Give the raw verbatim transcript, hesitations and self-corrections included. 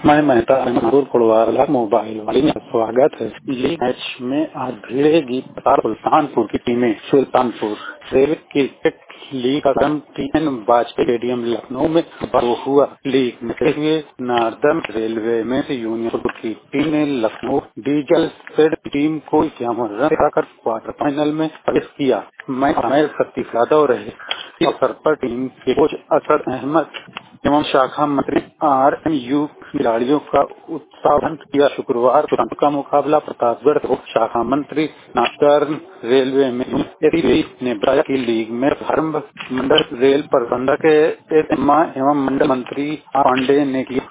मैं मेहता मंगूर कुड़वाला मोबाइल वाली में स्वागत है। लीग मैच में आज भिड़ेगी सुल्तानपुर की टीमें। सुल्तानपुर रेलवे क्रिकेट लीग का क्रम टीएन वाजपेयी स्टेडियम लखनऊ में शुरू हुआ। लीग में हुए नॉर्दर्न रेलवे में से यूनियन की टीम ने लखनऊ डीजल फेड टीम को इक्यावन रन कराकर क्वार्टर फाइनल में प्रवेश किया। मैं सतीश यादव रहे। इस अवसर पर टीम के कोच असद अहमद एवं शाखा मंत्री आर एम यू खिलाड़ियों का उत्साहन किया। शुक्रवार सुल्तानपुर का मुकाबला प्रतापगढ़ को शाखा मंत्री नॉर्दर्न रेलवे में ने बताया कि लीग में प्रारंभ मंडल रेल प्रबंधक एम एवं मंडल मंत्री आर पांडे ने किया।